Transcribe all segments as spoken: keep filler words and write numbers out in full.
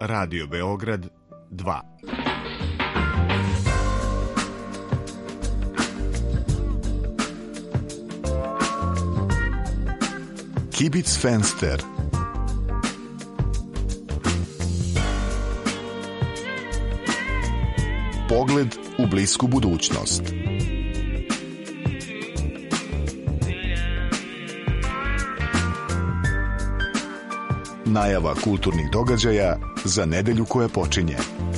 Radio Beograd dva. Kibic Fenster. Pogled u blisku budućnost. Najava kulturnih događaja za nedelju koja počinje.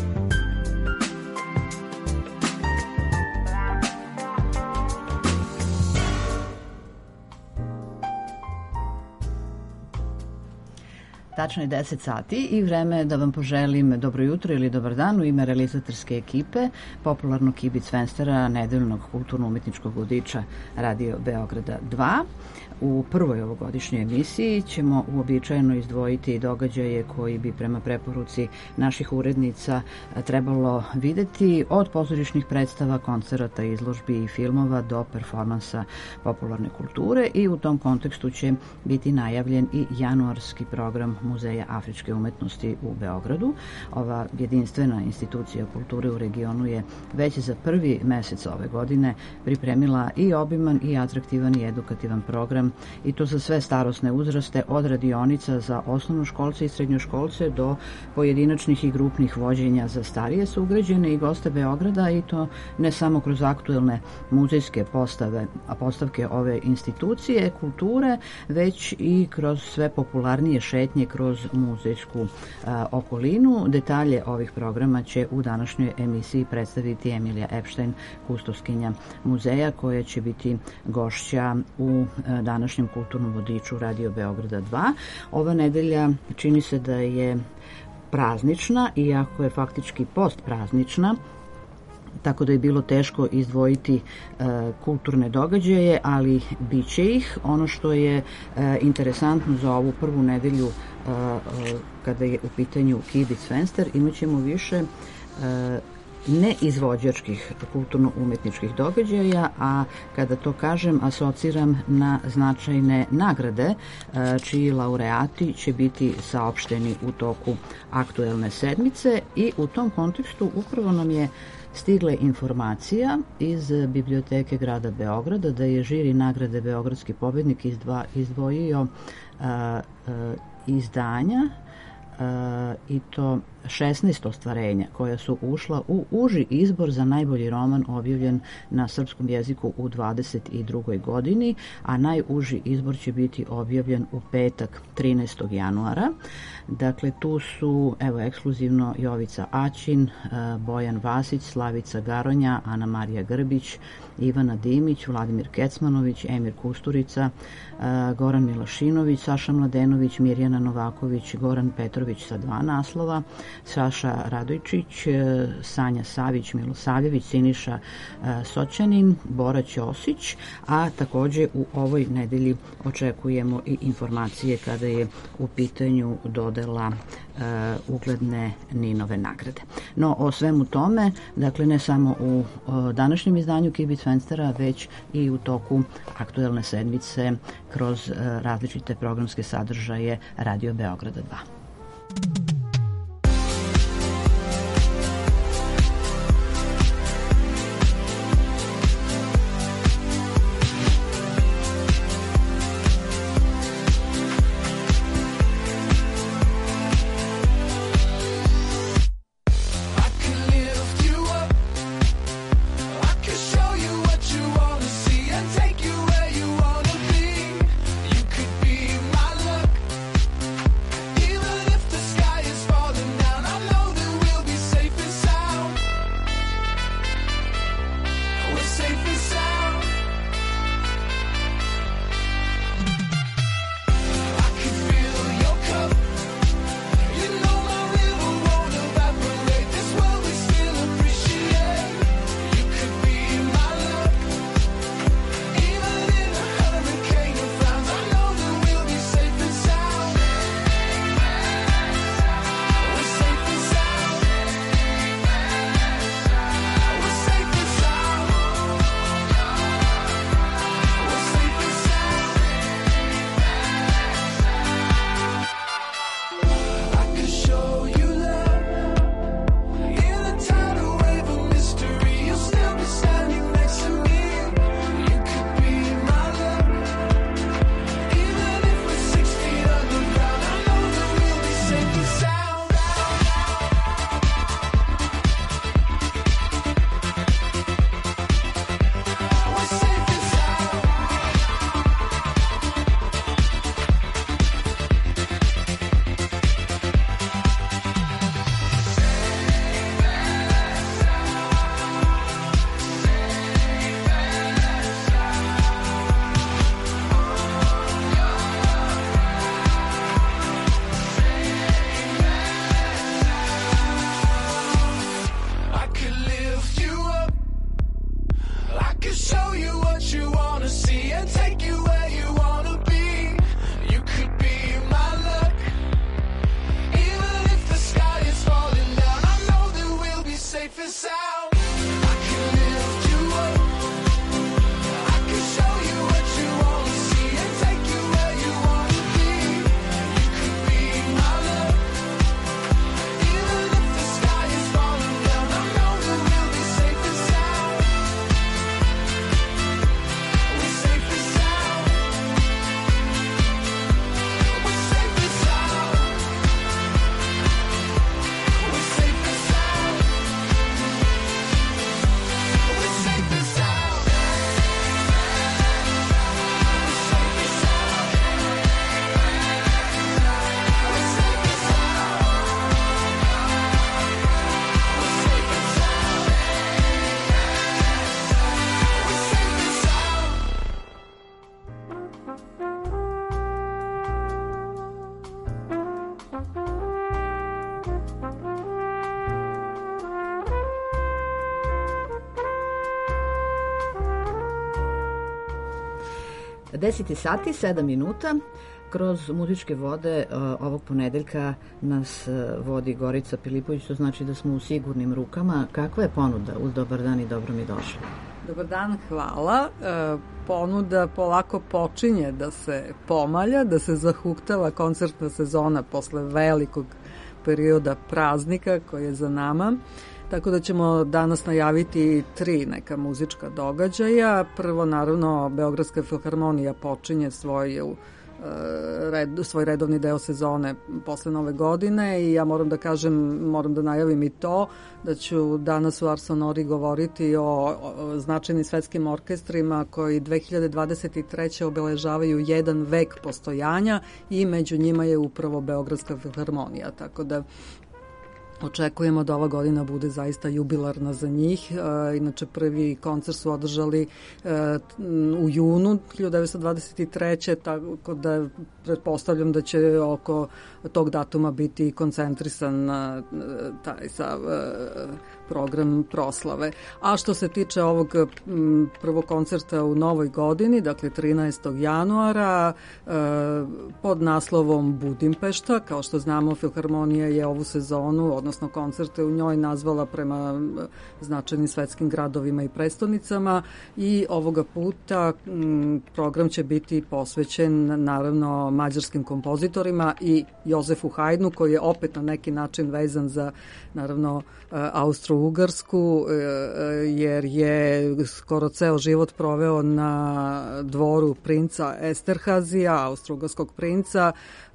Tačno je deset sati i vreme je da vam poželim dobro jutro ili dobar dan u ime realizatorske ekipe popularnog Kibic Fenstera, nedeljnog kulturno-umetničkog vodiča Radio Beograda dva. U prvoj ovogodišnjoj emisiji ćemo uobičajeno izdvojiti događaje koji bi prema preporuci naših urednica trebalo videti, od pozorišnih predstava, koncerata, izložbi i filmova do performansa popularne kulture, i u tom kontekstu će biti najavljen i januarski program Muzeja afričke umetnosti u Beogradu. Ova jedinstvena institucija kulture u regionu je već za prvi mesec ove godine pripremila i obiman i atraktivan i edukativan program, i to za sve starosne uzraste, od radionica za osnovnoškolce i srednjoškolce do pojedinačnih i grupnih vođenja za starije sugrađane i goste Beograda, i to ne samo kroz aktuelne muzejske postave, a postavke ove institucije kulture, već i kroz sve popularnije šetnje kroz muzejsku a, okolinu. Detalje ovih programa će u današnjoj emisiji predstaviti Emilija Epštajn, kustoskinja muzeja, koja će biti gošća u a, današnjem kulturnom vodiču Radio Beograda dva. Ova nedelja čini se da je praznična, iako je faktički postpraznična, tako da je bilo teško izdvojiti e, kulturne događaje, ali bit će ih. Ono što je e, interesantno za ovu prvu nedelju, e, e, kada je u pitanju Kibic Fenster, imat ćemo više e, neizvođačkih kulturno-umetničkih događaja, a kada to kažem, asociram na značajne nagrade čiji laureati će biti saopšteni u toku aktuelne sedmice, i u tom kontekstu upravo nam je stigle informacija iz Biblioteke grada Beograda da je žiri nagrade Beogradski pobednik izdva, izdvojio a, a, izdanja Uh, i to šesnaest ostvarenja koja su ušla u uži izbor za najbolji roman objavljen na srpskom jeziku u dvadeset drugoj godini, a najuži izbor će biti objavljen u petak trinaestog januara. Dakle, tu su, evo, ekskluzivno Jovica Aćin, uh, Bojan Vasić, Slavica Garonja, Ana Marija Grbić, Ivana Dimić, Vladimir Kecmanović, Emir Kusturica, uh, Goran Milošinović, Saša Mladenović, Mirjana Novaković, Goran Petrović sa dva naslova, Saša Radojčić, Sanja Savić, Milosavljević, Siniša Soćanin, Bora Ćosić, a takođe u ovoj nedelji očekujemo i informacije kada je u pitanju dodela uh, ugledne Ninove nagrade. No, o svemu tome, dakle, ne samo u uh, današnjem izdanju Kibic Fenstera, već i u toku aktuelne sedmice kroz uh, različite programske sadržaje Radio Beograda dva. Even if the sky is deset sati, sedam minuta. Kroz muzičke vode ovog ponedeljka nas vodi Gorica Pilipović, to znači da smo u sigurnim rukama. Kakva je ponuda uz dobar dan i dobro mi došli? Dobar dan, hvala. E, ponuda polako počinje da se pomalja, da se zahuktava koncertna sezona posle velikog perioda praznika koji je za nama. Tako da ćemo danas najaviti tri neka muzička događaja. Prvo, naravno, Beogradska filharmonija počinje svoju Red, svoj redovni deo sezone posle nove godine i ja moram da kažem, moram da najavim i to da ću danas u Ars Sonori govoriti o, o značajnim svetskim orkestrima koji dve hiljade dvadeset treće obeležavaju jedan vek postojanja i među njima je upravo Beogradska filharmonija, tako da očekujemo da ova godina bude zaista jubilarna za njih. E, inače, prvi koncert su održali e, u junu hiljadu devetsto dvadeset treće tako da pretpostavljam da će oko tog datuma biti koncentrisan e, taj sav e, program proslave. A što se tiče ovog m, prvog koncerta u novoj godini, dakle trinaestog januara, e, pod naslovom Budimpešta, kao što znamo, Filharmonija je ovu sezonu, odnosno koncerte u njoj nazvala prema značajnim svetskim gradovima i prestonicama i ovoga puta m, program će biti posvećen naravno mađarskim kompozitorima i Jozefu Haydnu, koji je opet na neki način vezan za naravno Austro-Ugarsku, jer je skoro ceo život proveo na dvoru princa Esterhazija, austro-ugarskog princa,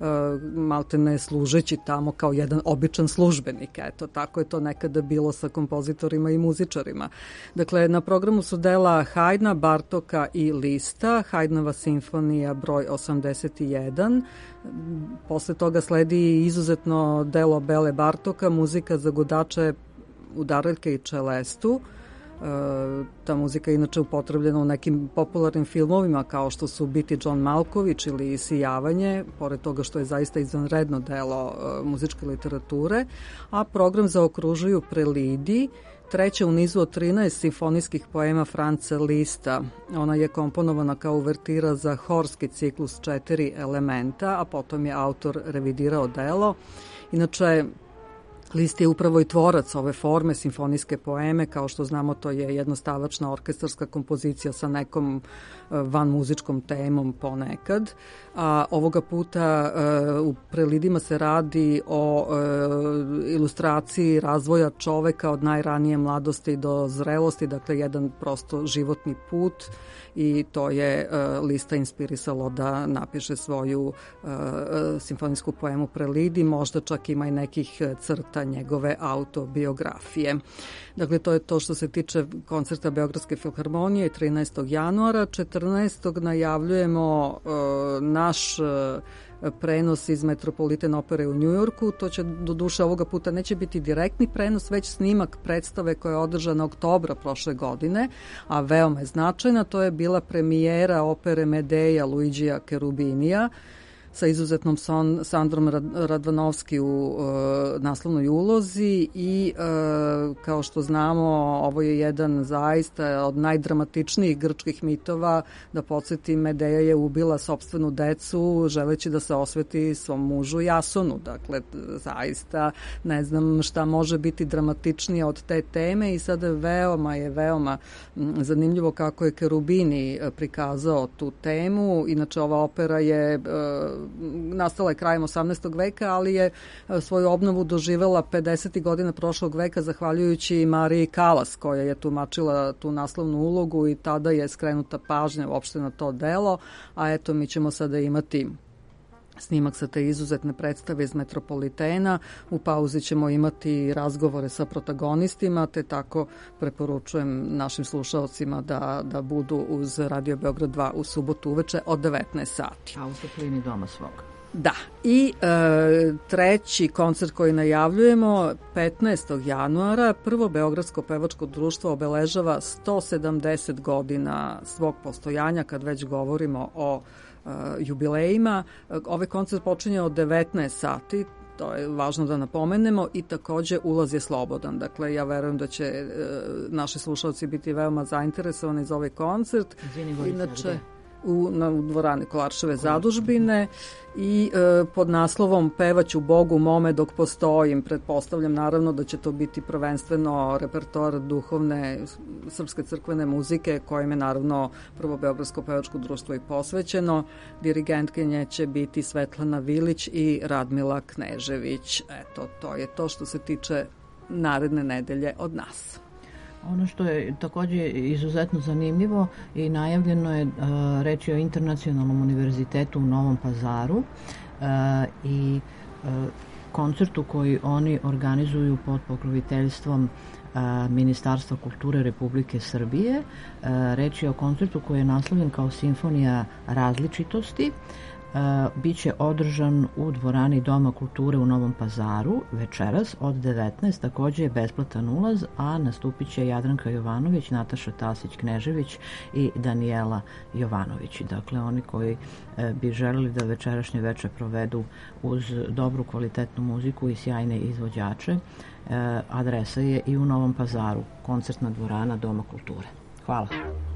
maltene služeći tamo kao jedan običan službenik. Eto, tako je to nekada bilo sa kompozitorima i muzičarima. Dakle, na programu su dela Haydna, Bartoka i Lista, Haydnova simfonija broj osamdeset jedan. Posle toga sledi izuzetno delo Bele Bartoka, muzika za gudače, udaraljke i čelestu. E, ta muzika je inače upotrebljena u nekim popularnim filmovima kao što su Biti John Malković ili Sijavanje, pored toga što je zaista izvanredno delo e, muzičke literature, a program zaokružuju prelidi, treća u nizu od trinaest simfonijskih poema Franca Lista. Ona je komponovana kao uvertira za horski ciklus četiri elementa, a potom je autor revidirao delo. Inače, List je upravo i tvorac ove forme simfonijske poeme, kao što znamo to je jednostavačna orkestarska kompozicija sa nekom van muzičkom temom ponekad. A ovoga puta u prelidima se radi o ilustraciji razvoja čoveka od najranije mladosti do zrelosti, dakle jedan prosto životni put i to je Lista inspirisalo da napiše svoju simfonijsku poemu Prelidi, možda čak ima i nekih crta njegove autobiografije. Dakle, to je to što se tiče koncerta Beogradske filharmonije trinaestog januara. četrnaestog najavljujemo uh, naš uh, prenos iz Metropolitan opere u Njujorku. To će do duše ovoga puta neće biti direktni prenos, već snimak predstave koja je održana oktobra prošle godine, a veoma je značajna. To je bila premijera opere Medeja Luigija Cherubinija sa izuzetnom son, Sandrom Radvanovski u e, naslovnoj ulozi i e, kao što znamo ovo je jedan zaista od najdramatičnijih grčkih mitova. Da podsjetim, Medeja je ubila sopstvenu decu želeći da se osveti svom mužu Jasonu. Dakle, zaista ne znam šta može biti dramatičnije od te teme i sada veoma je veoma zanimljivo kako je Cherubini prikazao tu temu. Inače, ova opera je e, nastala je krajem osamnaestog veka, ali je svoju obnovu doživela pedesetih godina prošlog veka zahvaljujući Mariji Kalas, koja je tumačila tu naslovnu ulogu i tada je skrenuta pažnja uopšte na to delo, a eto mi ćemo sada imati snimak sa te izuzetne predstave iz Metropolitena. U pauzi ćemo imati razgovore sa protagonistima, te tako preporučujem našim slušalcima da, da budu uz Radio Beograd dva u subotu uveče od devetnaest sati. A u toplini doma svog. Da, i e, treći koncert koji najavljujemo petnaestog januara, prvo Beogradsko pevačko društvo obeležava sto sedamdeset godina svog postojanja, kad već govorimo o e, jubilejima. Ovaj koncert počinje od devetnaest sati, to je važno da napomenemo, i takođe ulaz je slobodan. Dakle, ja verujem da će e, naši slušalci biti veoma zainteresovani za ovaj koncert. Izvini, Gorica, Inače, u, na, u dvorani Kolarčeve zadužbine i e, pod naslovom Pevaću Bogu mome dok postojim. Pretpostavljam naravno da će to biti prvenstveno repertoar duhovne srpske crkvene muzike, kojim je naravno Prvo Beogradsko pevačko društvo i posvećeno. Dirigentkinje će biti Svetlana Vilić i Radmila Knežević. Eto, to je to što se tiče naredne nedelje od nas. Ono što je takođe izuzetno zanimljivo i najavljeno je, reč je o Internacionalnom univerzitetu u Novom Pazaru uh, i uh, koncertu koji oni organizuju pod pokroviteljstvom uh, Ministarstva kulture Republike Srbije. Uh, reč je o koncertu koji je naslovljen kao Simfonija različitosti. Uh, biće održan u dvorani Doma kulture u Novom Pazaru večeras od devetnaest, takođe je besplatan ulaz, a nastupit će Jadranka Jovanović, Nataša Tasić-Knežević i Danijela Jovanović. Dakle, oni koji uh, bi želeli da večerašnje veče provedu uz dobru kvalitetnu muziku i sjajne izvođače, uh, adresa je i u Novom Pazaru, koncertna dvorana Doma kulture. Hvala.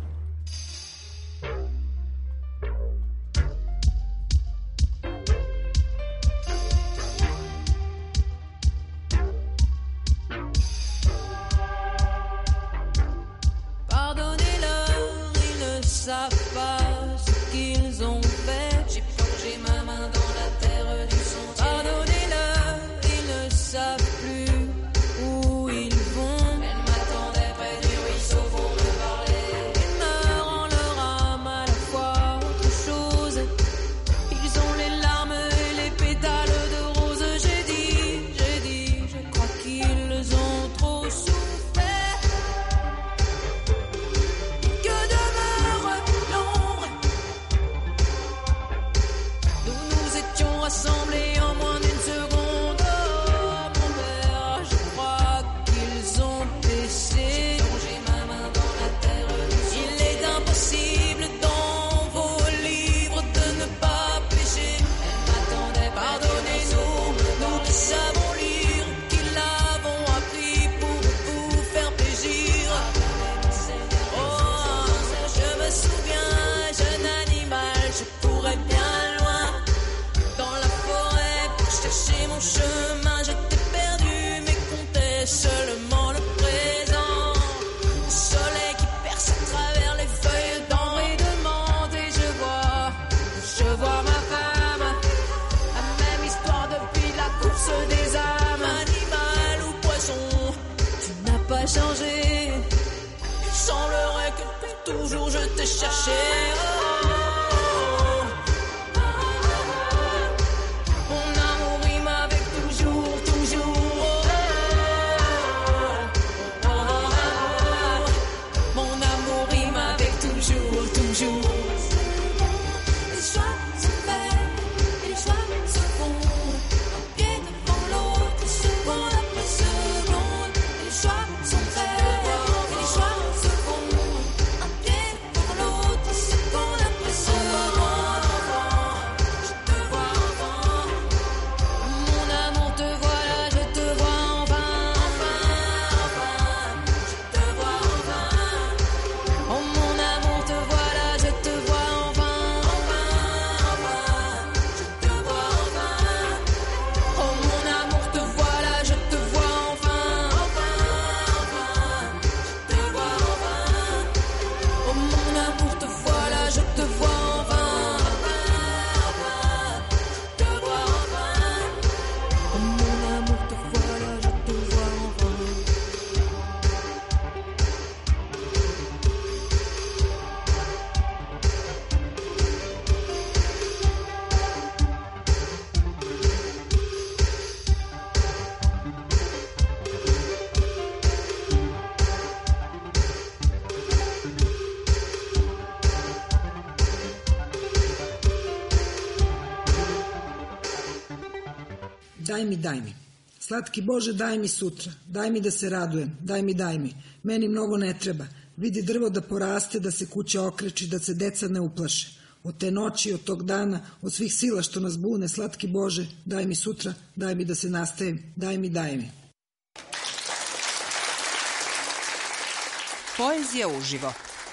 Daj mi, daj mi. Slatki Bože, daj mi sutra. Daj mi da se radujem. Daj mi, daj mi. Meni mnogo ne treba. Vidi drvo da poraste, da se kuća okreči, da se deca ne uplaše. Od te noći, od tog dana, od svih sila što nas bune, slatki Bože, daj mi sutra, daj mi da se nastavim. Daj mi, daj mi. Poezija uživo.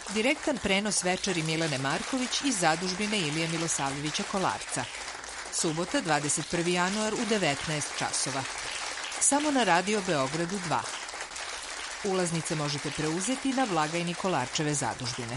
Direktan prenos večeri Milene Marković iz zadužbine Ilije Milosavljevića Kolarca. Subota, dvadeset prvi januar u devetnaest časova. Samo na Radio Beogradu dva. Ulaznice možete preuzeti na blagajni Kolarčeve zadužbine.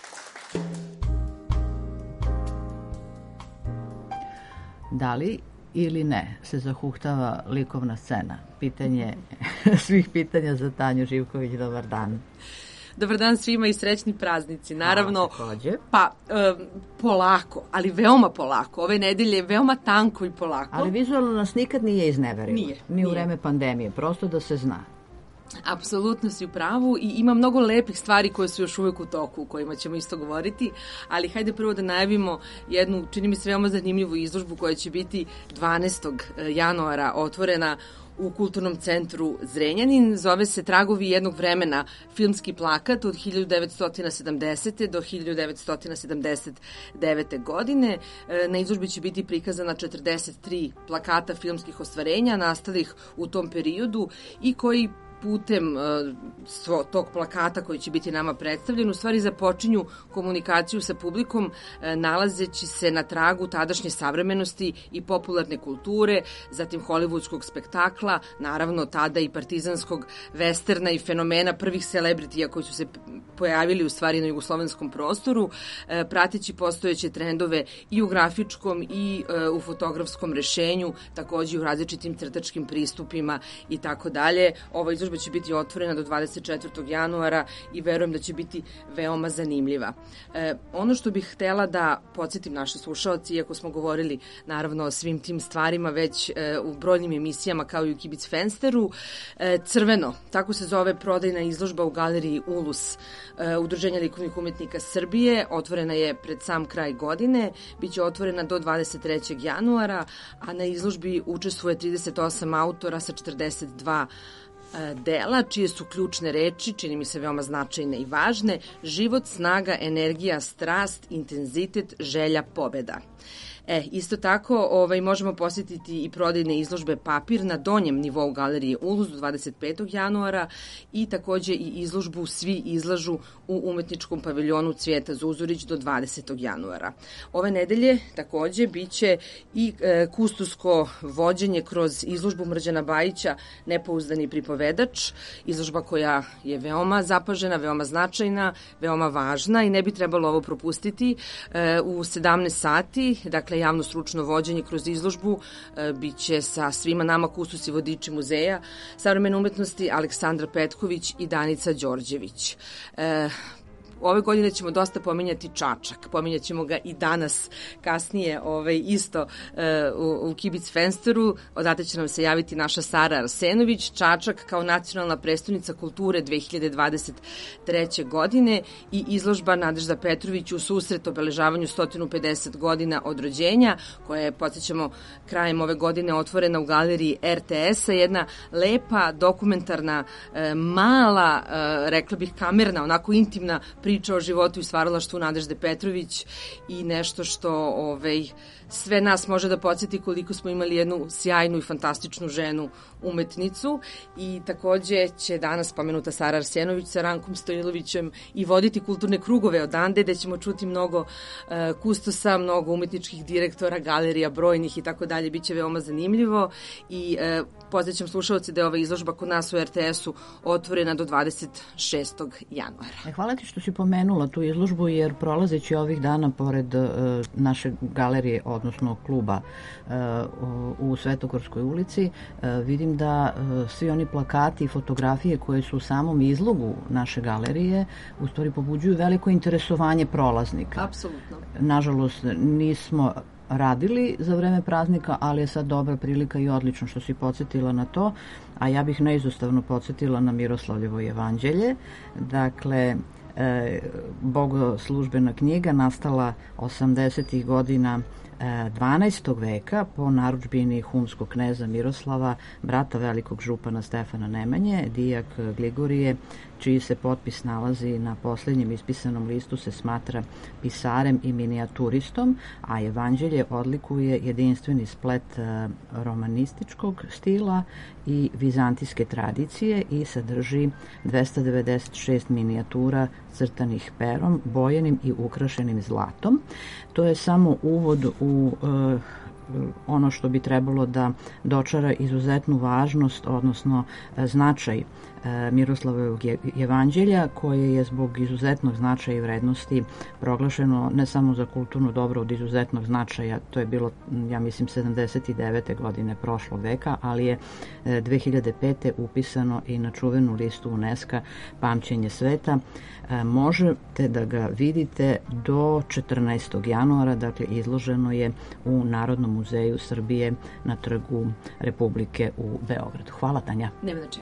Da li ili ne se zahuktava likovna scena? Pitanje svih pitanja za Tanju Živković. Dobar dan. Dobar dan svima i srećni praznici. Naravno, takođe. Pa e, polako, ali veoma polako. Ove nedelje veoma tanko i polako. Ali vizualno nas nikad nije izneverilo. Nije. Ni u nije. vreme pandemije, prosto da se zna. Apsolutno si u pravu i ima mnogo lepih stvari koje su još uvek u toku, o kojima ćemo isto govoriti, ali hajde prvo da najavimo jednu, čini mi se, veoma zanimljivu izložbu koja će biti dvanaestog januara otvorena u Kulturnom centru Zrenjanin. Zove se Tragovi jednog vremena, filmski plakat od hiljadu devetsto sedamdesete do hiljadu devetsto sedamdeset devete. godine. Na izložbi će biti prikazana četrdeset tri plakata filmskih ostvarenja nastalih u tom periodu i koji putem uh, tog plakata koji će biti nama predstavljen, u stvari započinju komunikaciju sa publikom, uh, nalazeći se na tragu tadašnje savremenosti i popularne kulture, zatim hollywoodskog spektakla, naravno tada i partizanskog westerna i fenomena prvih celebritija koji su se pojavili u stvari na jugoslovenskom prostoru, uh, prateći postojeće trendove i u grafičkom i uh, u fotografskom rešenju, takođe u različitim crtačkim pristupima i tako dalje. Ovo izložba će biti otvorena do dvadeset četvrtog januara i verujem da će biti veoma zanimljiva. E, ono što bih htela da podsjetim naše slušaoci, iako smo govorili naravno o svim tim stvarima već e, u brojnim emisijama kao i u Kibic Fensteru, e, Crveno, tako se zove prodajna izložba u galeriji Ulus e, Udruženja likovnih umetnika Srbije, otvorena je pred sam kraj godine, biće otvorena do dvadeset trećeg januara, a na izložbi učestvuje trideset osam autora sa četrdeset dva dela, čije su ključne reči, čini mi se veoma značajne i važne: život, snaga, energija, strast, intenzitet, želja, pobeda. E, isto tako ovaj, možemo posjetiti i prodajne izložbe Papir na donjem nivou galerije Ulus do dvadeset petog januara i takođe i izložbu Svi izlažu u umetničkom paviljonu Cvijeta Zuzurić do dvadesetog januara. Ove nedelje takođe biće i e, kustosko vođenje kroz izložbu Mrđana Bajića Nepouzdani pripovedač, izložba koja je veoma zapažena, veoma značajna, veoma važna i ne bi trebalo ovo propustiti. E, u sedamnaest sati, dakle javno stručno vođenje kroz izložbu e, biće sa svima nama kustosi vodiči muzeja savremene umetnosti Aleksandra Petković i Danica Đorđević. E, Ove godine ćemo dosta pominjati Čačak, pominjat ćemo ga i danas kasnije ovaj, isto e, u, u Kibic Fensteru, odate će nam se javiti naša Sara Arsenović. Čačak kao nacionalna prestonica kulture dve hiljade dvadeset treće. godine i izložba Nadežda Petrović u susret obeležavanju sto pedeset godina od rođenja, koja je, podsjećamo, krajem ove godine otvorena u galeriji er te es-a, jedna lepa, dokumentarna, e, mala, e, rekla bih kamerna, onako intimna priča o životu i stvaralaštvu Nadežde Petrović i nešto što ovaj, sve nas može da podsjeti koliko smo imali jednu sjajnu i fantastičnu ženu umetnicu. I takođe će danas spomenuta Sara Arsenović sa Rankom Stojilovićem i voditi kulturne krugove odande, gde ćemo čuti mnogo uh, kustosa, mnogo umetničkih direktora, galerija brojnih i tako dalje. Biće veoma zanimljivo i uh, podsjećam slušalci da je ova izložba kod nas u er te es-u otvorena do dvadeset šestog januara. Hvala ti što si pomenula tu izložbu, jer prolazeći ovih dana pored uh, naše galerije, odnosno kluba uh, u Svetogorskoj ulici, uh, vidim da uh, svi oni plakati i fotografije koje su u samom izlogu naše galerije u stvari pobuđuju veliko interesovanje prolaznika. Apsolutno. Nažalost, nismo radili za vreme praznika, ali je sad dobra prilika i odlično što si podsjetila na to, a ja bih neizostavno podsjetila na Miroslavljevo jevanđelje. Dakle, e, bogoslužbena knjiga nastala osamdesetih godina dvanaestog veka po narudžbini humskog kneza Miroslava, brata velikog župana Stefana Nemanje, dijak Gligorije, čiji se potpis nalazi na posljednjem ispisanom listu, se smatra pisarem i minijaturistom, a evanđelje odlikuje jedinstveni splet romanističkog stila i vizantijske tradicije i sadrži dvesta devedeset šest minijatura crtanih perom, bojenim i ukrašenim zlatom. To je samo uvod u uh, ono što bi trebalo da dočara izuzetnu važnost, odnosno značaj Miroslavovog evanđelja, koje je zbog izuzetnog značaja i vrednosti proglašeno ne samo za kulturno dobro od izuzetnog značaja, to je bilo, ja mislim, sedamdeset devete godine prošlog veka, ali je dve hiljade pete upisano i na čuvenu listu UNESCO Pamćenje sveta. Možete da ga vidite do četrnaestog januara, dakle izloženo je u Narodnom muzeju Srbije na Trgu Republike u Beogradu. Hvala, Tanja. Nema na čemu.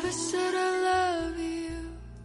never said I love you.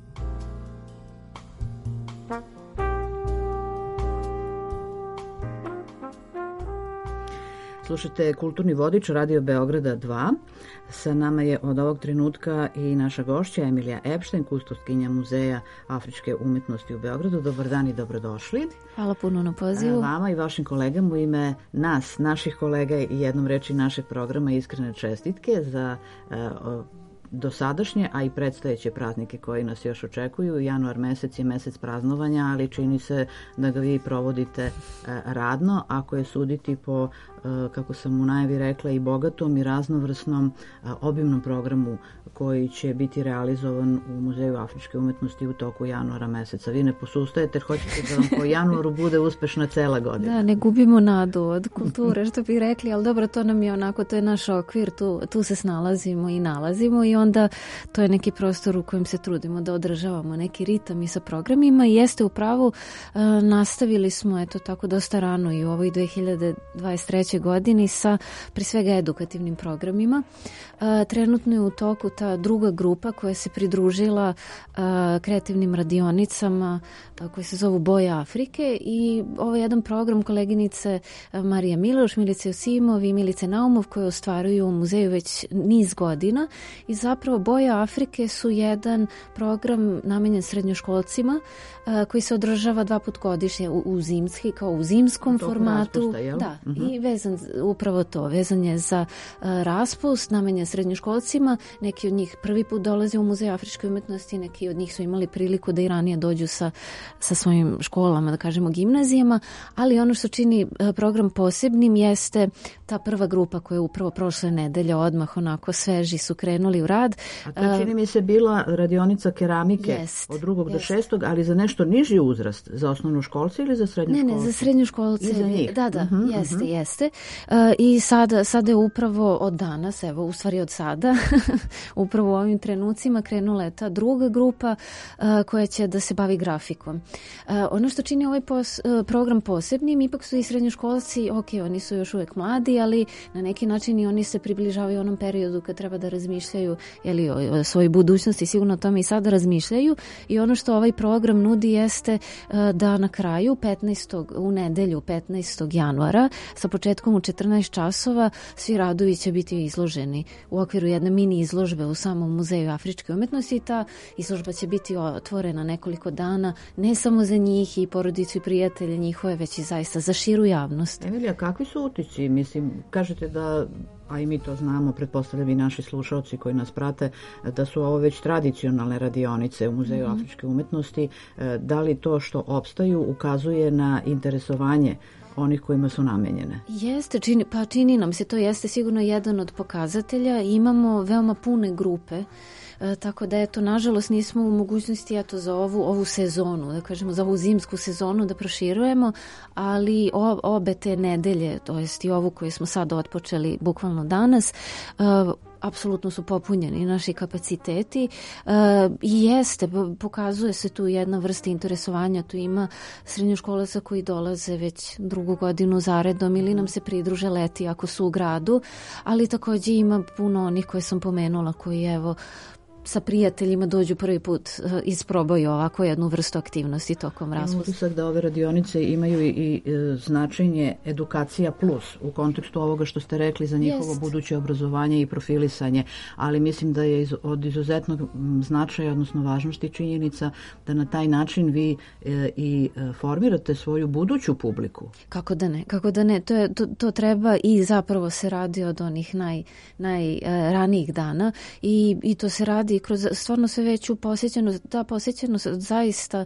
Slušate Kulturni vodič Radio Beograda dva. Sa nama je od ovog trenutka i naša gošća Emilija Epštajn, kustoskinja Muzeja afričke umetnosti u Beogradu. Dobar dan i dobrodošli. Hvala puno na pozivu. Vama i vašim kolegama u ime nas, naših kolega i jednom reči našeg programa iskrene čestitke za uh, dosadašnje, a i predstojeće praznike koji nas još očekuju. Januar mesec je mesec praznovanja, ali čini se da ga vi provodite uh, radno, ako je suditi po, uh, kako sam u najavi rekla, i bogatom i raznovrsnom uh, obimnom programu koji će biti realizovan u Muzeju afričke umetnosti u toku januara meseca. Vi ne posustajete, hoćete da vam po januaru bude uspešna cela godina. Da, ne gubimo nadu od kulture, što bi rekli, ali dobro, to nam je onako, to je naš okvir, tu, tu se snalazimo i nalazimo i onda to je neki prostor u kojem se trudimo da održavamo neki ritam i sa programima i jeste u pravu, e, nastavili smo eto tako dosta rano i u ovoj dve hiljade dvadeset trećoj godini sa pri svega edukativnim programima. E, trenutno je u toku ta druga grupa koja se pridružila uh, kreativnim radionicama uh, koje se zovu Boja Afrike i ovo je jedan program koleginice uh, Marija Miloš, Milice Josimov i Milice Naumov koje ostvaruju u muzeju već niz godina i zapravo Boja Afrike su jedan program namenjen srednjoškolcima uh, koji se održava dva put godišnje u, u zimski, kao u zimskom Toku formatu. Raspusta, jel? Da, uh-huh. i vezan upravo to, vezan je za uh, raspust, namenjen srednjoškolcima, neki od njih prvi put dolaze u Muzej afričke umetnosti, neki od njih su imali priliku da i ranije dođu sa, sa svojim školama, da kažemo gimnazijama, ali ono što čini program posebnim jeste ta prva grupa koja je upravo prošle nedelje odmah onako sveži su krenuli u rad. A to čini mi se bila radionica keramike jest, od drugog jest. do šestog, ali za nešto niži uzrast, za osnovnu školce ili za srednju školce? Ne, ne, za srednju školce. I za njih? Da, da, uh-huh, jeste, uh-huh. jeste. Uh, I sada, sada je upravo od danas, evo, u stvari od sada, upravo u ovim trenucima krenula je ta druga grupa uh, koja će da se bavi grafikom. Uh, ono što čini ovaj pos, uh, program posebnim, ipak su i srednjoškolci, ok, oni su još uvek mladi, ali na neki način i oni se približavaju onom periodu kad treba da razmišljaju jeli, o, o svojoj budućnosti, sigurno o tome i sada razmišljaju i ono što ovaj program nudi jeste uh, da na kraju petnaestog u nedelju petnaestog januara sa početkom u četrnaest časova svi radovi će biti izloženi u okviru jedne mini izložbe u samom Muzeju afričke umetnosti i ta izložba će biti otvorena nekoliko dana, ne samo za njih i porodicu i prijatelje njihove, već i zaista za širu javnost. Emilija, kakvi su utisci? Mislim, kažete da, a i mi to znamo, pretpostavljam i naši slušalci koji nas prate, da su ovo već tradicionalne radionice u Muzeju mm-hmm. afričke umetnosti. Da li to što opstaju ukazuje na interesovanje onih kojima su namenjene? Jeste, čini, pa čini nam se, to jeste sigurno jedan od pokazatelja. Imamo veoma pune grupe, e, tako da eto, nažalost nismo u mogućnosti eto za ovu, ovu sezonu, da kažemo za ovu zimsku sezonu da proširujemo, ali o, obe te nedelje, to jest i ovu koju smo sad otpočeli bukvalno danas, e, apsolutno su popunjeni naši kapaciteti uh, i jeste, pokazuje se tu jedna vrsta interesovanja, tu ima srednjoškolaca koji dolaze već drugu godinu zaredom ili nam se pridruže leti ako su u gradu, ali takođe ima puno onih koje sam pomenula koji evo sa prijateljima dođu prvi put uh, isprobaju ovako jednu vrstu aktivnosti tokom raspusta. Imam utisak da ove radionice imaju i, i značenje edukacija plus u kontekstu ovoga što ste rekli za njihovo Jest. buduće obrazovanje i profilisanje, ali mislim da je iz, od izuzetnog značaja, odnosno važnosti činjenica da na taj način vi e, i e, formirate svoju buduću publiku. Kako da ne, kako da ne, to, je, to, to treba i zapravo se radi od onih naj, najranijih dana i, i to se radi kroz stvarno sve veću posjećenost, ta posjećenost zaista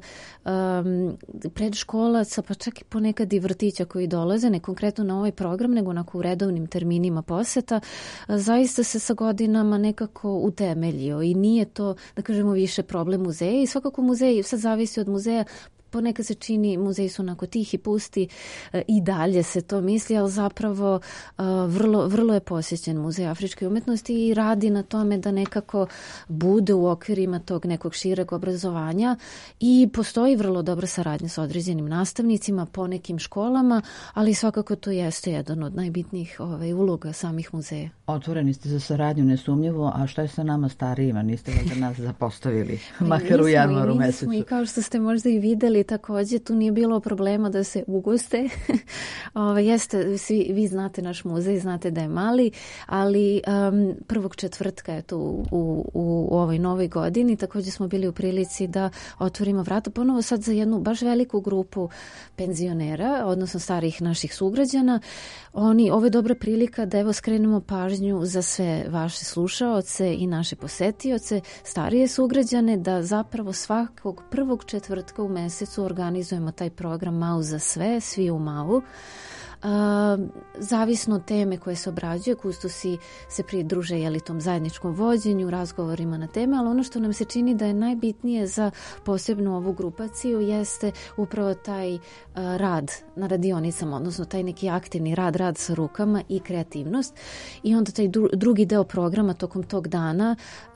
um, predškolaca, pa čak i ponekad i vrtića koji dolaze, ne konkretno na ovaj program, nego onako u redovnim terminima poseta, zaista se sa godinama nekako utemeljio i nije to, da kažemo, više problem muzeja i svakako muzej, sad zavisi od muzeja, ponekad se čini, muzeji su onako tihi, pusti, i dalje se to misli, ali zapravo vrlo, vrlo je posjećen Muzej afričke umetnosti i radi na tome da nekako bude u okvirima tog nekog šireg obrazovanja i postoji vrlo dobra saradnja sa određenim nastavnicima, po nekim školama, ali svakako to jeste jedan od najbitnijih ovaj, uloga samih muzeja. Otvoreni ste za saradnju, nesumnjivo, a šta je sa nama starijima? Niste valjda nas zapostavili, makar u januaru mesecu. I kao što ste možda i videli, takođe tu nije bilo problema da se ugoste. Ovo, jeste, svi, vi znate naš muzej, znate da je mali, ali um, prvog četvrtka je tu u, u, u ovoj novoj godini. Takođe smo bili u prilici da otvorimo vrata ponovo sad za jednu baš veliku grupu penzionera, odnosno starih naših sugrađana. Oni, ovo je dobra prilika da evo skrenemo pažnju za sve vaše slušaoce i naše posetioce, starije sugrađane, da zapravo svakog prvog četvrtka u mesecu organizujemo taj program Mau za sve, svi u Mau. Uh, zavisno od teme koje se obrađuje, kustosi se pridruže jeli, tom zajedničkom vođenju, razgovorima na teme, ali ono što nam se čini da je najbitnije za posebnu ovu grupaciju jeste upravo taj uh, rad na radionicama, odnosno taj neki aktivni rad, rad sa rukama i kreativnost. I onda taj dru- drugi deo programa tokom tog dana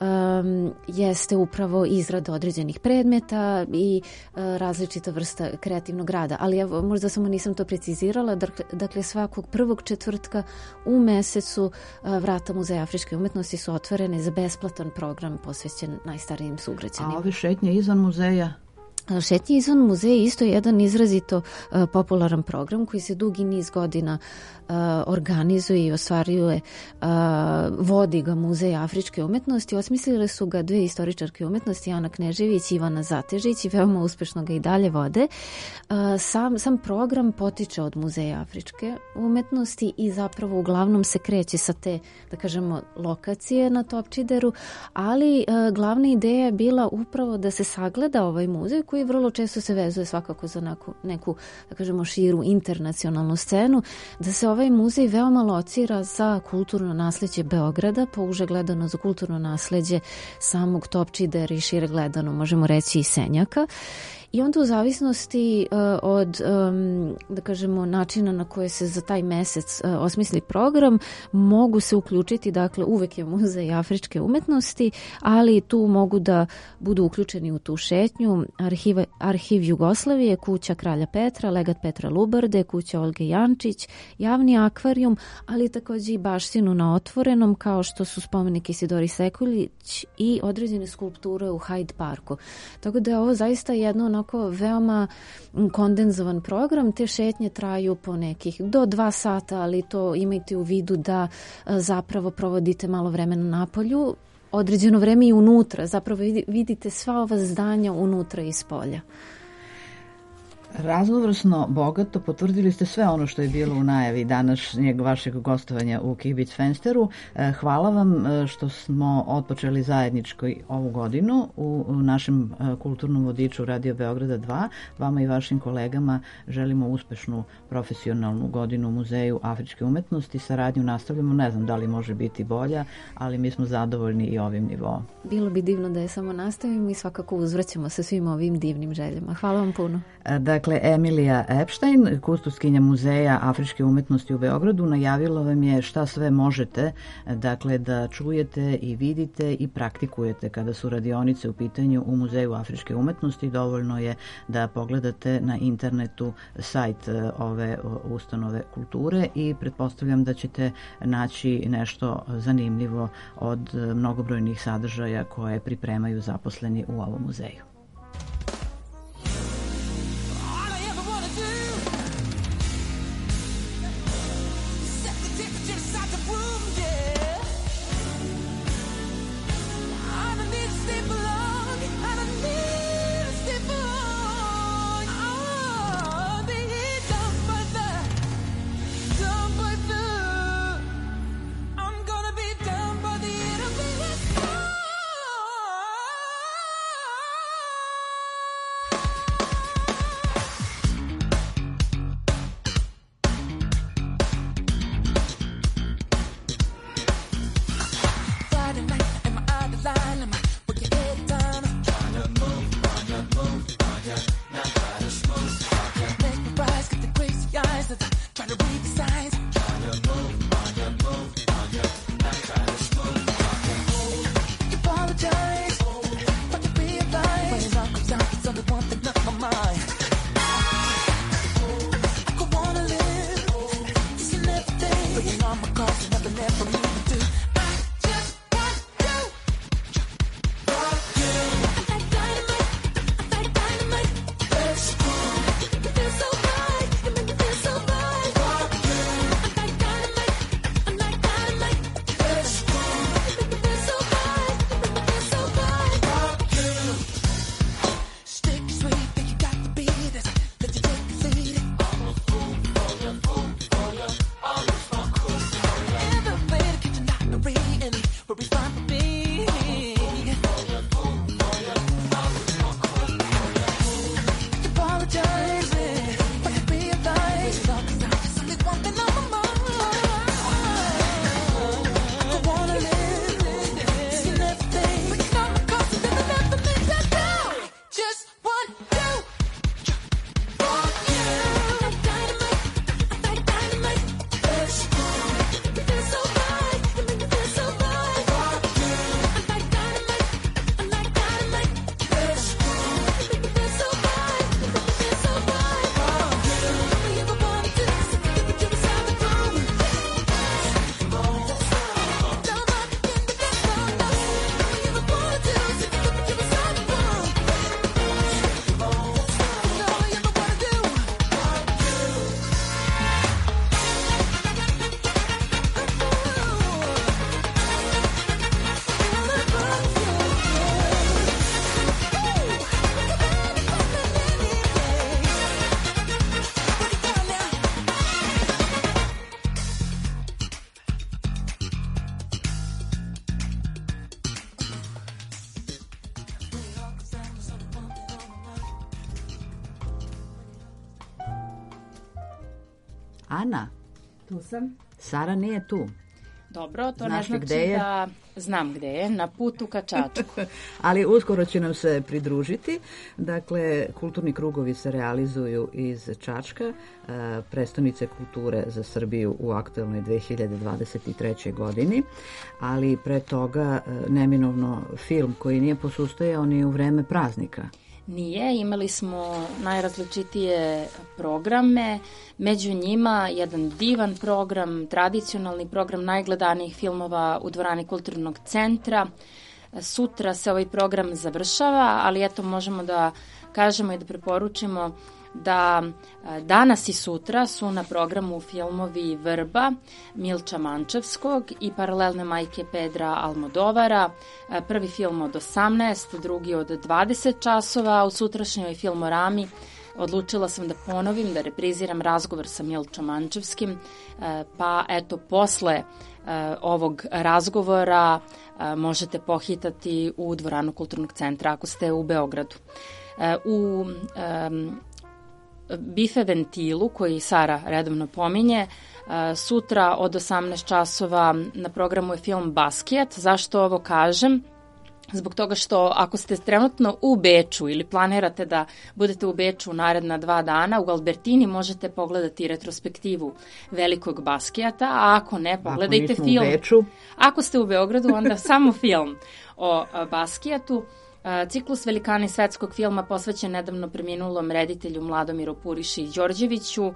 um, jeste upravo izrada određenih predmeta i uh, različita vrsta kreativnog rada. Ali ja možda samo nisam to precizirala, dakle, Dakle, svakog prvog četvrtka u mesecu vrata Muzeja afričke umetnosti su otvorene za besplatan program posvećen najstarijim sugrađanima. A ove šetnje izvan muzeja? Šetnje izvan muzeja isto je jedan izrazito uh, popularan program koji se dugi niz godina uh, organizuje i ostvaruje, uh, vodi ga Muzej afričke umetnosti. Osmislile su ga dve istoričarke umetnosti, Ana Knežević i Ivana Zatežić, i veoma uspešno ga i dalje vode. Uh, sam, sam program potiče od Muzeja afričke umetnosti i zapravo uglavnom se kreće sa te, da kažemo, lokacije na Topčideru, ali uh, glavna ideja je bila upravo da se sagleda ovaj muzej koji vrlo često se vezuje svakako za neku, neku, da kažemo, širu internacionalnu scenu, da se ovaj muzej veoma locira za kulturno nasleđe Beograda, po uže gledano za kulturno nasleđe samog Topčidera i šire gledano, možemo reći, i Senjaka. I onda u zavisnosti uh, od, um, da kažemo, načina na koje se za taj mesec uh, osmisli program, mogu se uključiti, dakle, uvek je Muzej afričke umetnosti, ali tu mogu da budu uključeni u tu šetnju arhiv, arhiv Jugoslavije, kuća Kralja Petra, legat Petra Lubarde, kuća Olge Jančić, javni akvarijum, ali takođe i baštinu na otvorenom, kao što su spomenik Isidori Sekulić i određene skulpture u Hyde Parku. Tako da je ovo zaista jedno onako veoma kondenzovan program. Te šetnje traju po nekih do dva sata, ali to imajte u vidu da zapravo provodite malo vremena na polju, određeno vreme i unutra. Zapravo vidite sva ova zdanja unutra i spolja. Raznovrsno, bogato, potvrdili ste sve ono što je bilo u najavi današnjeg vašeg gostovanja u Kibic Fensteru. Hvala vam što smo otpočeli zajedničko ovu godinu u našem kulturnom vodiču Radio Beograda dva. Vama i vašim kolegama želimo uspešnu profesionalnu godinu u Muzeju afričke umetnosti. Saradnju nastavljamo, ne znam da li može biti bolja, ali mi smo zadovoljni i ovim nivoom. Bilo bi divno da je samo nastavimo i svakako uzvraćamo sa svim ovim divnim željama. Hvala vam puno. Dakle, Emilija Epstein, kustoskinja Muzeja afričke umetnosti u Beogradu, najavila vam je šta sve možete, dakle, da čujete i vidite i praktikujete kada su radionice u pitanju u Muzeju afričke umetnosti. Dovoljno je da pogledate na internetu sajt ove ustanove kulture i pretpostavljam da ćete naći nešto zanimljivo od mnogobrojnih sadržaja koje pripremaju zaposleni u ovom muzeju. Ana? Tu sam. Sara nije tu. Dobro, to Znaš ne znači da znam gde je, na putu ka Čačku. Ali uskoro će nam se pridružiti. Dakle, kulturni krugovi se realizuju iz Čačka, prestonice kulture za Srbiju u aktuelnoj dve hiljade dvadeset trećoj godini, ali pre toga neminovno film koji nije posustajao ni u vreme praznika. Nije, imali smo najrazličitije programe, među njima jedan divan program, tradicionalni program najgledanijih filmova u dvorani Kulturnog centra. Sutra se ovaj program završava, ali eto možemo da kažemo i da preporučimo da danas i sutra su na programu filmovi Vrba Milča Mančevskog i Paralelne majke Pedra Almodovara. Prvi film od osamnaest, drugi od dvadeset časova. U sutrašnjoj Filmorami odlučila sam da ponovim, da repriziram razgovor sa Milčom Mančevskim, pa eto posle ovog razgovora možete pohitati u dvoranu Kulturnog centra ako ste u Beogradu. U Bife Ventilu, koji Sara redovno pominje, sutra od osamnaest časova na programu je film Basket. Zašto ovo kažem? Zbog toga što ako ste trenutno u Beču ili planirate da budete u Beču naredna dva dana, u Albertini možete pogledati retrospektivu Velikog Baskijata, a ako ne, pogledajte ako film. U Beču. Ako ste u Beogradu, onda samo film o Baskijatu. Ciklus Velikani svetskog filma posvećen nedavno preminulom reditelju Mladomiru Puriši Đorđeviću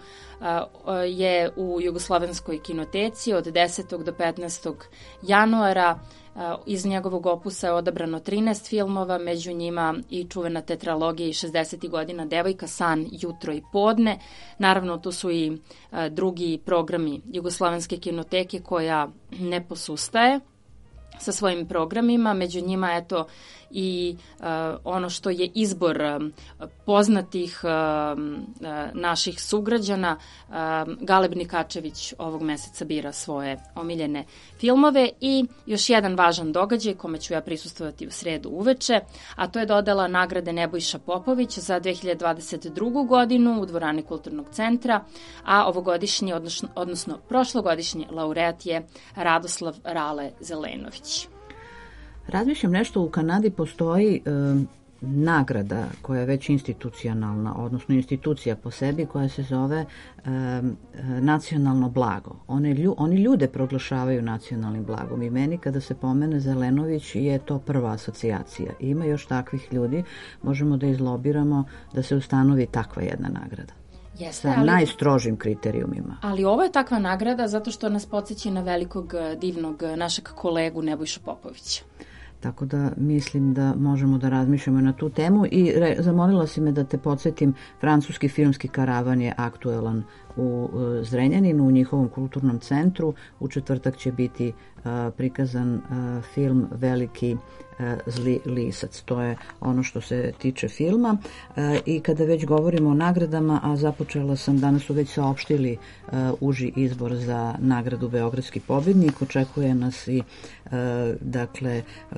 je u Jugoslovenskoj kinoteci od desetog do petnaestog januara. Iz njegovog opusa je odabrano trinaest filmova, među njima i čuvena tetralogija iz šezdesetih godina Devojka, san, jutro i podne. Naravno, tu su i drugi programi Jugoslovenske kinoteke koja ne posustaje sa svojim programima, među njima eto i uh, ono što je izbor uh, poznatih uh, uh, naših sugrađana. uh, Galeb Nikačević ovog meseca bira svoje omiljene filmove i još jedan važan događaj kome ću ja prisustvovati u sredu uveče, a to je dodala nagrade Nebojša Popović za dve hiljade dvadeset drugu godinu u dvorani Kulturnog centra, a ovogodišnji, odnosno, odnosno prošlogodišnji laureat je Radoslav Rale Zelenović. Razmišljam nešto, u Kanadi postoji e, nagrada koja je već institucionalna, odnosno institucija po sebi koja se zove e, nacionalno blago. One, lju, oni ljude proglašavaju nacionalnim blagom i meni kada se pomene Zelenović je to prva asocijacija. Ima još takvih ljudi, možemo da izlobiramo da se ustanovi takva jedna nagrada. Jeste, sa ali, najstrožim kriterijumima. Ali ovo je takva nagrada zato što nas podsjeća na velikog divnog našeg kolegu Nebojšu Popovića. Tako da mislim da možemo da razmišljamo na tu temu i re, zamolila si me da te podsjetim, francuski filmski karavan je aktuelan u Zrenjaninu, u njihovom kulturnom centru. U četvrtak će biti uh, prikazan uh, film Veliki uh, zli lisac. To je ono što se tiče filma. Uh, I kada već govorimo o nagradama, a započela sam, danas su već saopštili uh, uži izbor za nagradu Beogradski pobednik. Očekuje nas i uh, dakle uh,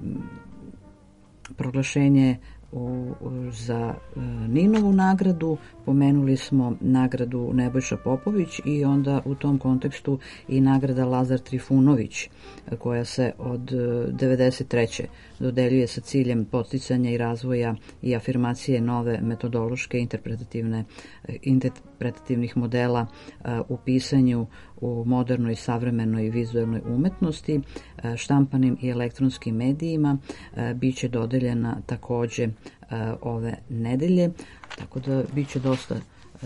proglašenje U, za e, Ninovu nagradu, pomenuli smo nagradu Nebojša Popović i onda u tom kontekstu i nagrada Lazar Trifunović koja se od devedeset treće dodeljuje sa ciljem podsticanja i razvoja i afirmacije nove metodološke interpretativne interpretativnih modela e, u pisanju u modernoj savremenoj vizuelnoj umetnosti, e, štampanim i elektronskim medijima. E, biće dodeljena takođe e, ove nedelje, tako da biće dosta e,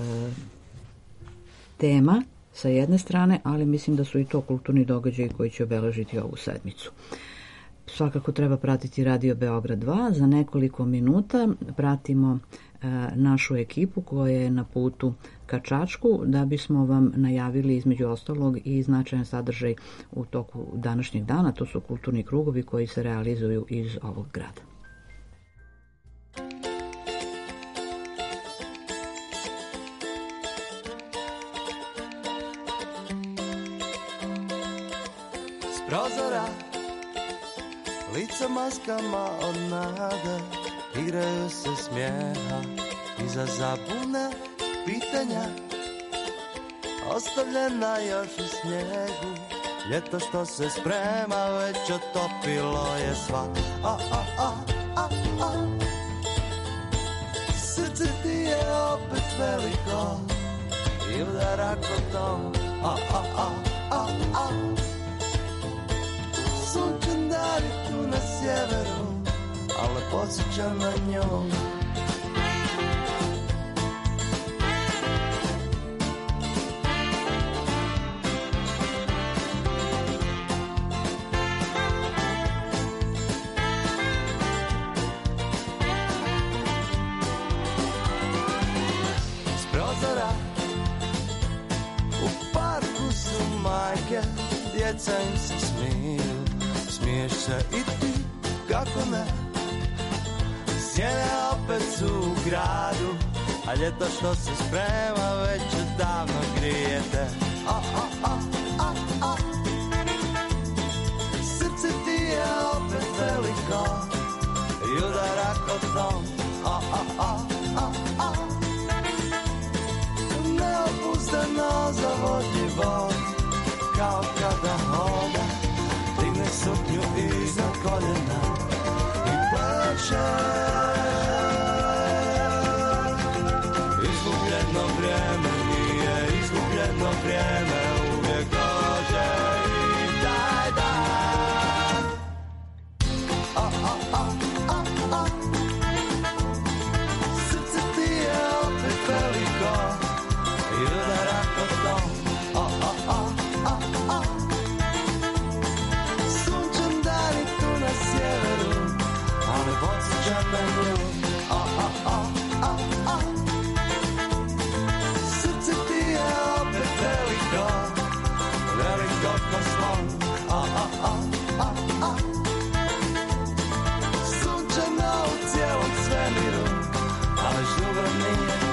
tema sa jedne strane, ali mislim da su i to kulturni događaji koji će obeležiti ovu sedmicu. Svakako treba pratiti Radio Beograd dva. Za nekoliko minuta pratimo e, našu ekipu koja je na putu ka Čačku da bismo vam najavili između ostalog i značajan sadržaj u toku današnjeg dana. To su kulturni krugovi koji se realizuju iz ovog grada. S prozora lica maskama od nade, igraju se smijeha iza zabune pitanja. ostavljena još u snijegu. Ljeto što se sprema već otopilo je sva. A, a, a, a, a. Srce ti je opet veliko i udara kotom. A, a, a, a, a. Sunčan dan je tu na sjeveru, ali podsjećam na nju. Djeca im se smiju, smiješ se i ti, kako ne. Sjene opet su u gradu, a ljeto što se sprema već odavno grijete. A, a, a, a, a. Srce ti je opet veliko i udara kotom. A, a, a, a, a. Neopuzdano zavodljivo, kao kada hoda, digne suknju iznad koljena i plače. Izgubljeno vrijeme nije, izgubljeno vrijeme uvijek dođe i taj dan. A, a, a, a, a. Srce ti je opet veliko i udara kotom. A, a, a. Sunčan dan je tu na sjeveru, ali podsjećam na nju. A, a, a, a, a. Srce ti je opet veliko, veliko ko slon. A, a, a, a, a. Sunčano u cijelom svemiru, ali ljubav nije tu.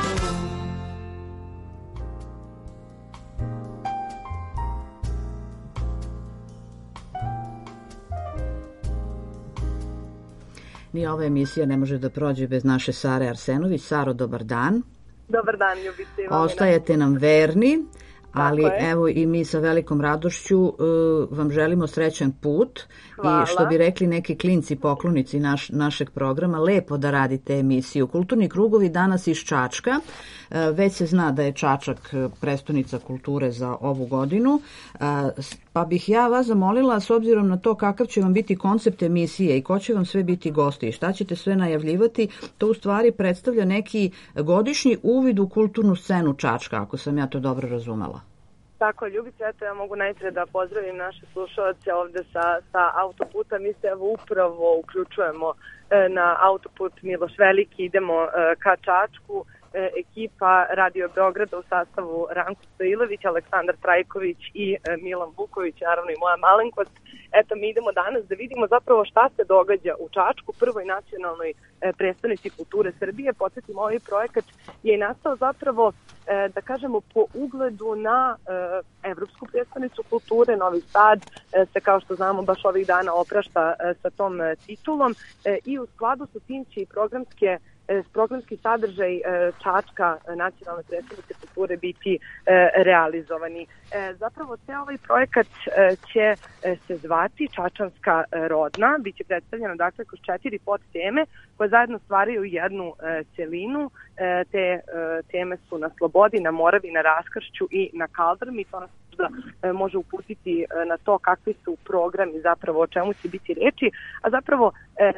Ni ova emisija ne može da prođe bez naše Sare Arsenović. Saro, dobar dan. Dobar dan, Ljubice. Ostajete nam verni, ali evo i mi sa velikom radošću uh, vam želimo srećan put. Hvala. I što bi rekli neki klinci poklonici naš, našeg programa, lepo da radite emisiju. Kulturni krugovi danas iz Čačka. Uh, već se zna da je Čačak prestonica kulture za ovu godinu. Uh, pa bih ja vas zamolila, s obzirom na to kakav će vam biti koncept emisije i ko će vam sve biti gosti i šta ćete sve najavljivati, to u stvari predstavlja neki godišnji uvid u kulturnu scenu Čačka, ako sam ja to dobro razumela. Tako, Ljubice, eto ja mogu najprije da pozdravim naše slušalce ovde sa, sa autoputa. Mi se evo upravo uključujemo e, na autoput Miloš Veliki, idemo e, ka Čačku. E, ekipa Radio Beograda u sastavu Ranko Stojilović, Aleksandar Trajković i e, Milan Vuković, naravno i moja malenkost. Eto, mi idemo danas da vidimo zapravo šta se događa u Čačku, prvoj nacionalnoj e, prestonici kulture Srbije. Podsjetim, ovaj projekat je nastao zapravo, e, da kažemo, po ugledu na e, Evropsku prestonicu kulture. Novi Sad e, se, kao što znamo, baš ovih dana oprašta e, sa tom e, titulom e, i u skladu sa tim će i programske programski sadržaj Čačka nacionalne prestonice kulture biti realizovani. Zapravo, sve ovaj projekat će se zvati Čačanska rodna, biće predstavljena dakle kroz četiri podteme koje zajedno stvaraju jednu celinu. Te teme su na slobodi, na Moravi, na raskršću i na kaldrmi. To nas da može uputiti na to kakvi su programi, zapravo o čemu će biti reči, a zapravo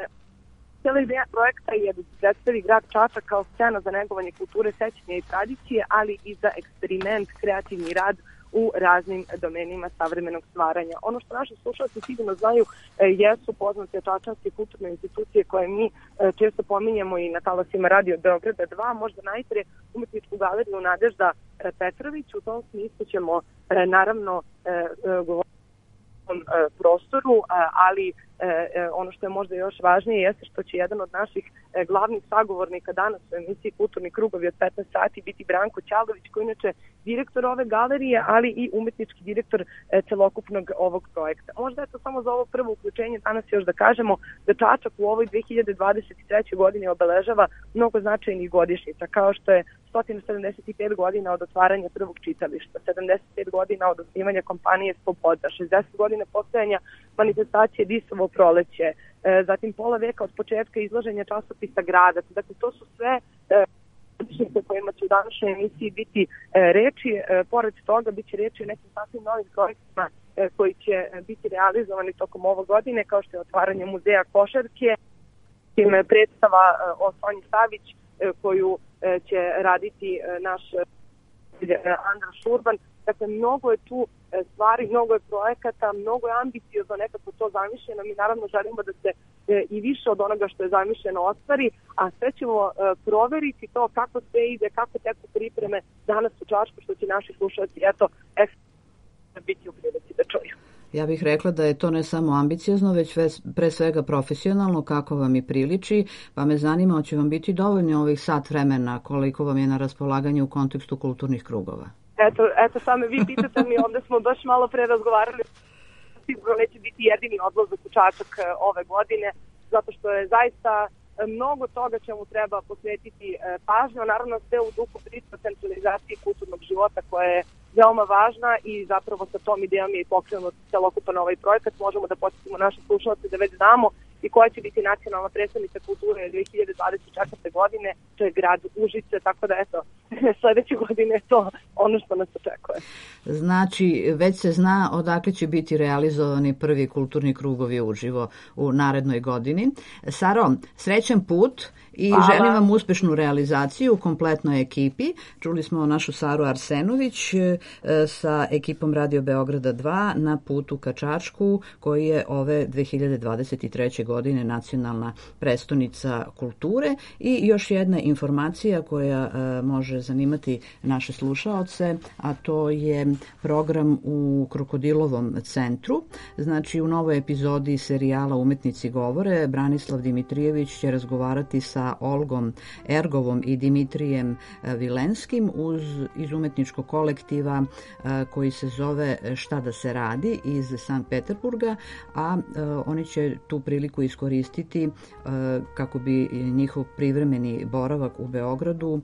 cijela ideja projekta je da se predstavi grad Čačak kao scena za negovanje kulture, sećanja i tradicije, ali i za eksperiment, kreativni rad u raznim domenima savremenog stvaranja. Ono što naši slušalci sigurno znaju jesu poznate čačanske kulturne institucije koje mi često pominjemo i na talasima Radio Beograda dva, možda najpre umetničku galeriju Nadežda Petrović. U tom smislu ćemo naravno govoriti prostoru, ali ono što je možda još važnije jeste što će jedan od naših glavnih sagovornika danas u emisiji Kulturni krugovi od petnaest sati biti Branko Ćalović, koji inače direktor ove galerije, ali i umetnički direktor celokupnog ovog projekta. Možda je to samo za ovo prvo uključenje danas još da kažemo da Čačak u ovoj dve hiljade dvadeset trećoj godini obeležava mnogo značajnih godišnjica, kao što je sto sedamdeset pet godina od otvaranja prvog čitališta, sedamdeset pet godina od osnivanja kompanije Sloboda, šezdeset godina postojanja manifestacije Disovo proleće, zatim pola veka od početka izlaženja časopisa Gradac. Dakle, to su sve godišnjice kojima će u današnjoj emisiji biti reči. Pored toga biće reči o nekim sasvim novim projektima koji će biti realizovani tokom ove godine, kao što je otvaranje muzeja košarke, predstava o Sonji Savić koju će raditi naš Andra Šurban. Dakle, mnogo je tu stvari, mnogo je projekata, mnogo je ambiciozno nekako to zamišljeno. Mi naravno želimo da se i više od onoga što je zamišljeno ostvari, a sve ćemo proveriti to kako sve ide, kako teku pripreme danas u Čačku, što će naši slušalci eto biti u prilici da čuju. Ja bih rekla da je to ne samo ambiciozno, već pre svega profesionalno, kako vam i priliči, pa me zanima, hoće vam biti dovoljno ovih sat vremena, koliko vam je na raspolaganju u kontekstu kulturnih krugova? Eto, eto same vi pitate mi, ovde smo baš malo pre razgovarali, sigurno neće biti jedini odlazak u Čačak ove godine, zato što je zaista mnogo toga čemu treba posvetiti pažnju, naravno sve u duhu priče centralizacije kulturnog života koja je veoma važna i zapravo sa tom idejom je i pokrenut celokupan ovaj projekat. Možemo da podsjetimo naše slušalce da već znamo i koja će biti nacionalna predstavnica kulture dve hiljade dvadeset četvrte. godine, to je grad Užice, tako da eto, sledeće godine je to ono što nas očekuje. Znači, već se zna odakle će biti realizovani prvi kulturni krugovi uživo u narednoj godini. Saro, srećan put i Hvala. Želim vam uspešnu realizaciju u kompletnoj ekipi. Čuli smo našu Saru Arsenović sa ekipom Radio Beograda dva na putu ka Čačku, koji je ove dve hiljade dvadeset treće. godine nacionalna prestonica kulture. I još jedna informacija koja može zanimati naše slušaoce, a to je program u Krokodilovom centru. Znači, u novoj epizodi serijala Umetnici govore Branislav Dimitrijević će razgovarati sa Olgom Ergovom i Dimitrijem Vilenskim uz, iz umetničkog kolektiva koji se zove Šta da se radi iz Sankt Peterburga, a oni će tu priliku iskoristiti kako bi njihov privremeni boravak u Beogradu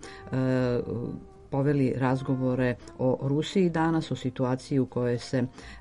poveli razgovore o Rusiji danas, o situaciji u kojoj se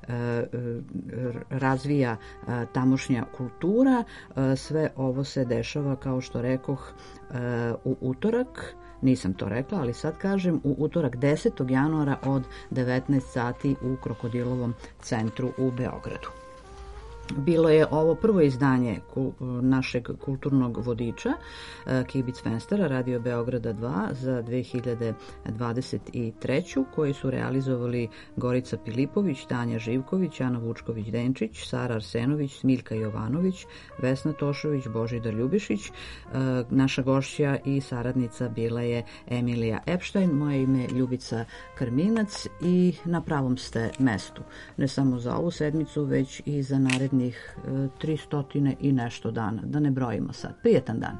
razvija tamošnja kultura. Sve ovo se dešava, kao što rekoh, u utorak. Nisam to rekla, ali sad kažem, u utorak desetog januara od devetnaest sati u Krokodilovom centru u Beogradu. Bilo je ovo prvo izdanje našeg kulturnog vodiča Kibitz Fenstera Radio Beograda dva za dve hiljade dvadeset treću. koji su realizovali Gorica Pilipović, Tanja Živković, Ana Vučković-Denčić, Sara Arsenović, Smiljka Jovanović, Vesna Tošović, Božidar Ljubišić. Naša gošća i saradnica bila je Emilija Epštajn, moje ime je Ljubica Krminac i na pravom ste mestu. Ne samo za ovu sedmicu, već i za naredni tristo i nešto dana, da ne brojimo sad. Prijetan dan.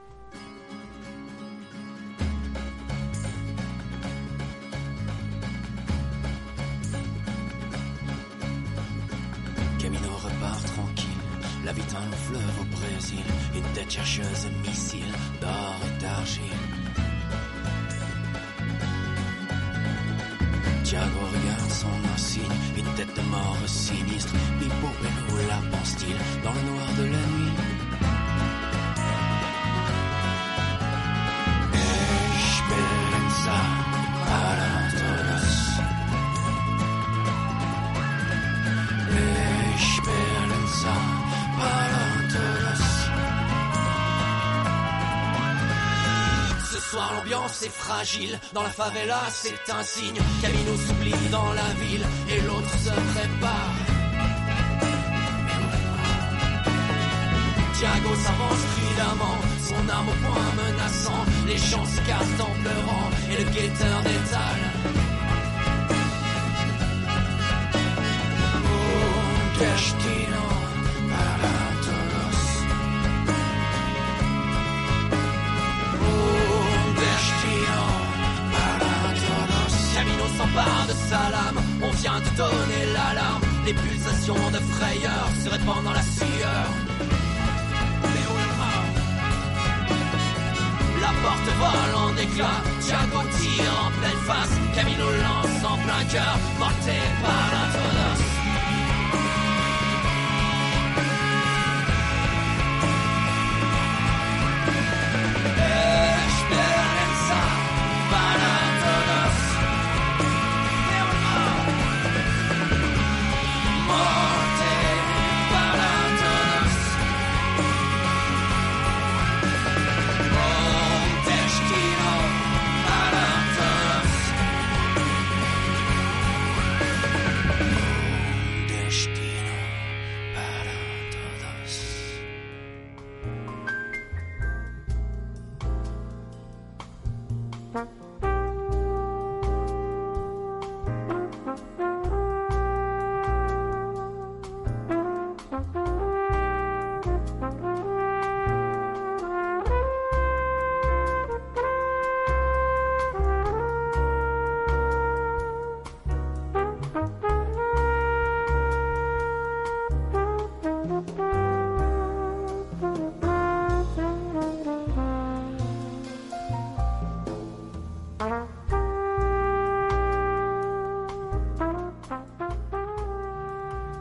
Camino repart tranquille, l'habitant le fleuve au Brésil, une tête chercheuse de missiles, d'or et d'argile. Tiago regarde son insigne, une tête de mort sinistre. Pipo et où la pense-t-il dans le noir de la nuit? Esperanza para todos. Esperanza para todos. Ce soir l'ambiance est fragile, dans la favela c'est un signe. Camino s'oublie dans la ville et l'autre se prépare. Tiago s'avance prudemment, son arme au poing menaçant. Les gens se cassent en pleurant et le guetteur détale. Un destino para todos. des pulsations de frayeur se répandent dans la sueur. La porte vole en éclats, Thiago tire en pleine face, Camilo lance en plein cœur, porté par l'introdeur.